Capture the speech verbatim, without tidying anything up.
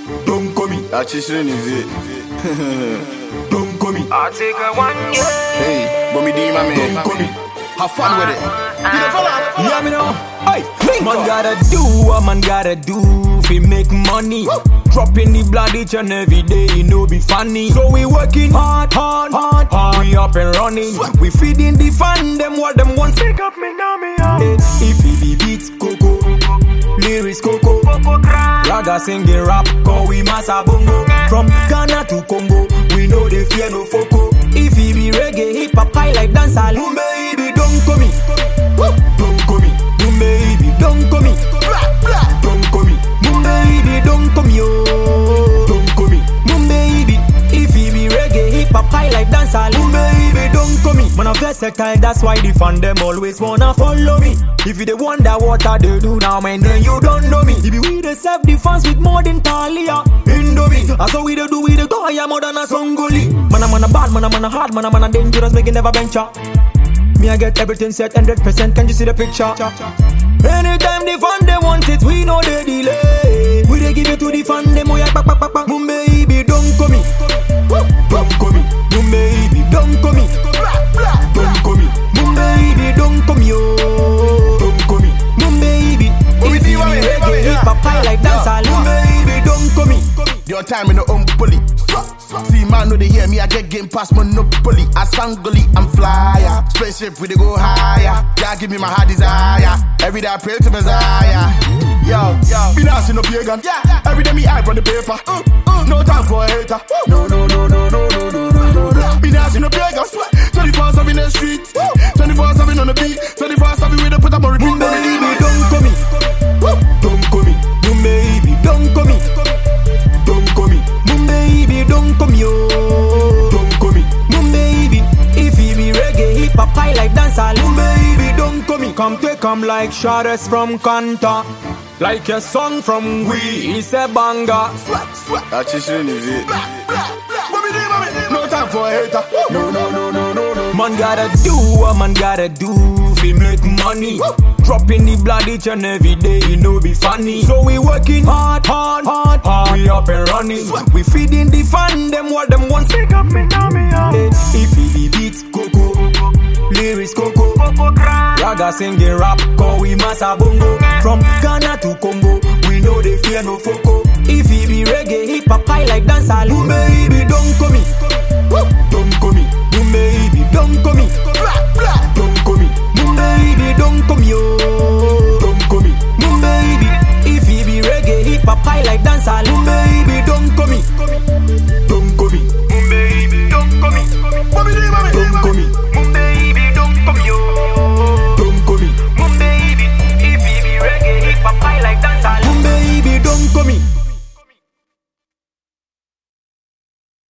Don't come me. I just ran it. Don't come me. I'll take a one year. Hey, but me D my man. Don't come me. Have fun with it. You know, follow. Yeah, me know. Hey, man gotta do what man gotta do fi make money. Dropping the blood each and every day, you know be funny. So we working hard, hard, hard, hard. We up and running. We feeding the fan, them what them want. Take up me now, me out. Hey, if he be beats, Coco, lyrics, Coco, Raga singing rap, cause we massa bongo. From Ghana to Congo, we know they fear no foco. If he be reggae, hip hop, high like dancehall, boom baby, don't come me, don't come me, boom baby, don't come me, don't come me, boom baby, don't come yo, don't come me, boom baby. If he be reggae, hip hop, high like dancehall, boom baby, don't come me. Man, I'm versatile, that's why the fan them always wanna follow me. If you they wonder what I they do now, man, then you don't know me. If you we the self-defense with more than Talia, Indomie. I saw we they do, we they go, I am more than a Songoli. Man, I'm on a bad, man, I'm on a hard, man, I'm on a dangerous, make it never venture. Me, I get everything set one hundred percent, can you see the picture? Anytime the fan they want it, we know they delay. We they give it to the fan, them we back, back, back, back. Boom baby, don't come me, don't come me, boom baby, don't come me, don't come me, boom baby, don't come yo, don't come me, boom baby. If you be reggae, hip hop, high like dancehall, boom baby, don't come me. Your time in the unpoly. See man know they hear me, I get game past monopoly. I Sangoli, I'm flyer. Spaceship we they go higher. God give me my heart desire. Every day I pray to Messiah. Yo, yo, be nasty no pagan. Yeah, every day me hype on the paper. Uh, uh, no time for a hater. No, no, no, no, no, no, no, no, no. Be nasty no pagan. twenty-four seven in the street. twenty-four seven on the beat. twenty-four seven with the put up on repeat. Boom baby, don't come me. Don't come me. Boom baby, don't come me. Don't come me, boom baby, don't come yo. Don't come me, boom baby. If he be reggae, hip hop, high like dancehall, boom baby, don't come me. Come take come like Shades from Kanta, like a song from we. It's a banger. I just ran it. No time for a hater. No, no, no, no, no, no. Man gotta do what man gotta do fi make money. Dropping the blood each and every day, you know be funny. So we working hard, hard, hard, hard. We up and running. We feeding the fan, them what them want. Take up me now, me out. Hey, if he be beats, Coco, lyrics, Coco, Raga singing rap, cause we massa bongo. From Ghana to Congo, we know they fear no foco. If he be reggae, hip hop, high like dancehall, boom baby, don't come me, don't come me, boom baby, don't come me, don't come me, boom baby, don't come yo, don't come me, boom baby. If he be reggae, hip hop, high like dancehall, boom baby, don't come me.